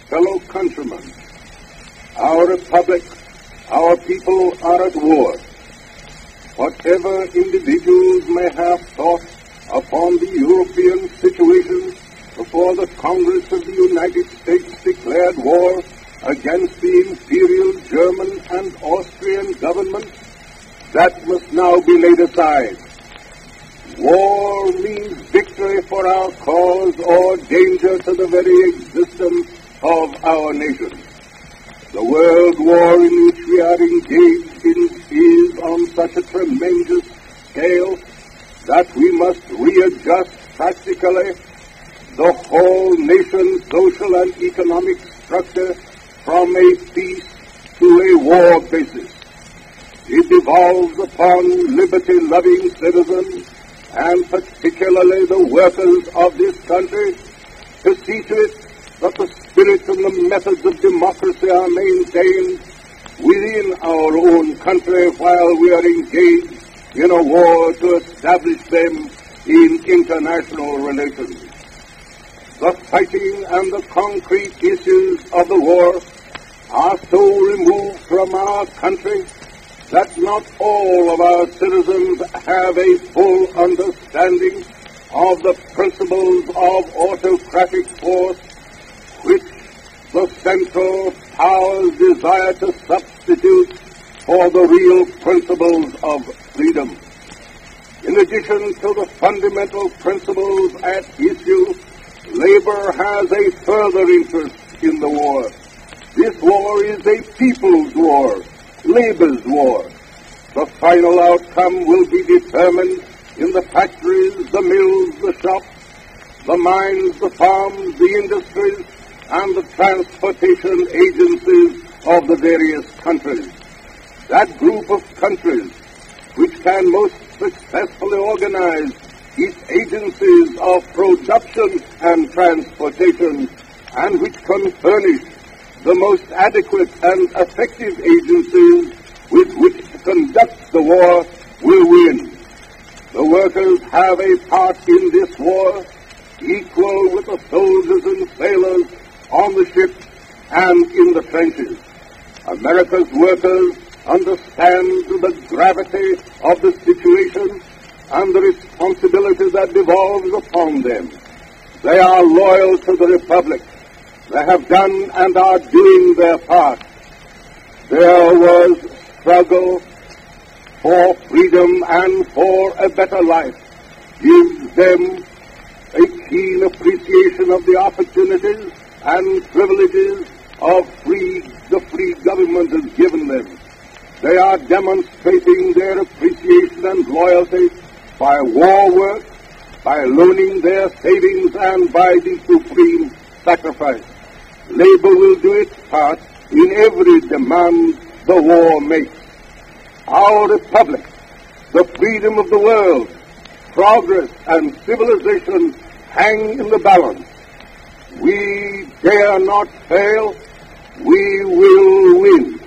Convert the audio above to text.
fellow countrymen, our republic, our people are at war. Whatever individuals may have thought upon the European situation before the Congress of the United States declared war against the imperial German and Austrian government, that must now be laid aside. War means victory for our cause or danger to the very existence of our nation. The world war in which we are engaged in is on such a tremendous scale that we must readjust practically the whole nation's social and economic structure from a peace to a war basis. It devolves upon liberty-loving citizens, and particularly the workers of this country, to see to it that the spirit and the methods of democracy are maintained within our own country while we are engaged in a war to establish them in international relations. The fighting and the concrete issues of the war are so removed from our country that not all of our citizens have a full understanding of the principles of autocratic force which the Central Powers desire to substitute for the real principles of freedom. In addition to the fundamental principles at issue, labor has a further interest in the war. This war is a people's war, labor's war. The final outcome will be determined in the factories, the mills, the shops, the mines, the farms, the industries, and the transportation agencies of the various countries. That group of countries which can most successfully organize its agencies of production and transportation, and which can furnish the most adequate and effective agencies with which to conduct the war, will win. The workers have a part in this war, equal with the soldiers and sailors on the ships and in the trenches. America's workers understand the gravity of the situation and the responsibility that devolves upon them. They are loyal to the Republic. They have done and are doing their part. There was struggle for freedom and for a better life. Gives them a keen appreciation of the opportunities and privileges of the free government has given them. They are demonstrating their appreciation and loyalty by war work, by loaning their savings, and by the supreme sacrifice. Labor will do its part in every demand the war makes. Our republic, the freedom of the world, progress and civilization hang in the balance. We dare not fail. We will win.